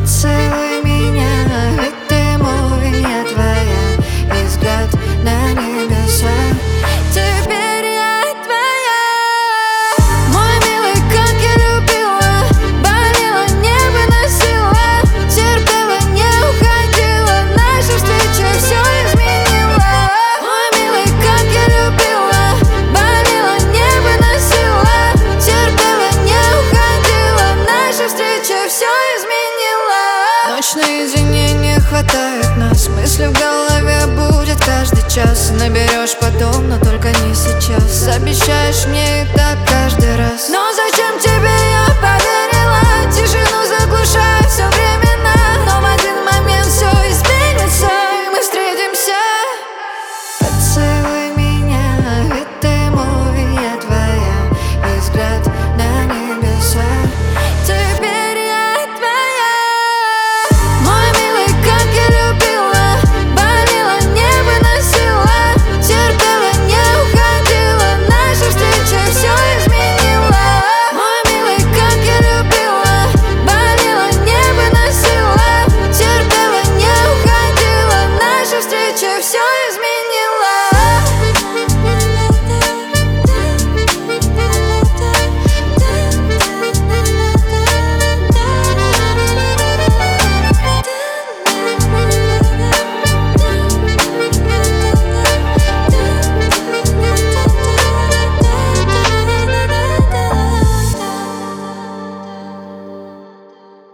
Поцелуй меня, ведь ты мой, я твоя, и взгляд на небеса. Теперь я твоя. Мой милый, как я любила, болела, не выносила, терпела, не уходила, наша встреча все изменила. Мой милый, как я любила, болела, не выносила, терпела, не уходила, наша встреча все изменила. Ночь наедине, не хватает нас, мысли в голове будет каждый час. Наберешь потом, но только не сейчас. Обещаешь мне и так каждый раз.